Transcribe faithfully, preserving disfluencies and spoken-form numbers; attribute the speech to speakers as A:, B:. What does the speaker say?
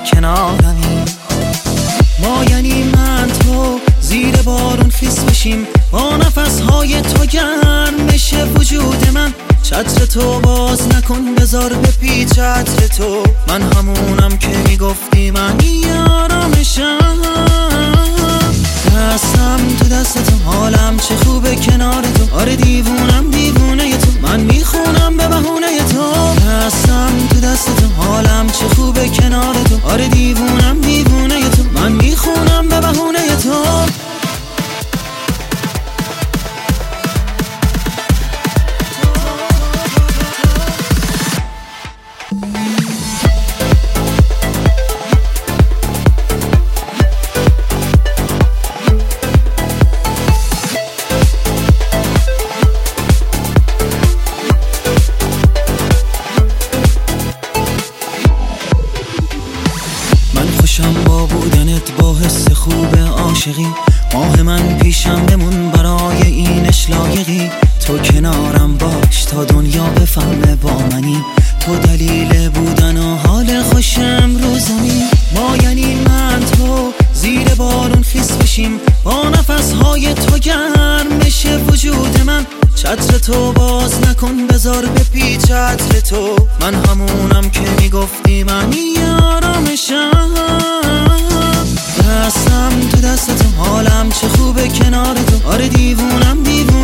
A: کنارمی. ما یعنی من تو زیر بارون خیس بشیم، با نفسهای تو گرم بشه وجود من. چتر تو باز نکن بذار به پیچ چتر تو، من همونم که میگفتی من یارمشم. دستم تو دست تو، حالم چه خوبه کنار تو. آره دیوونم دیوونه تو، من میخونم به بهونه تو. دستم تو دست تو، حالم چه خوبه کنار تو. آره دیوونم دیوونه تو، من میخونم به بهونه تو. خوشم با بودنت، با حس خوب عاشقی. ماه من پیشم بمون برای اینش لایقی. تو کنارم باش تا دنیا بفهمه با منی. تو دلیل بودن و حال خوشم روزمی. ما یعنی من تو زیر بارون خیس بشیم، با نفسهای تو گرم بشه وجود من. چتر تو باز نکن بذار به پیچ چتر تو، من همونم که میگفتی من یارمشم. دستم تو دست تو، حالم چه خوبه کنار تو. آره دیوونم دیوونم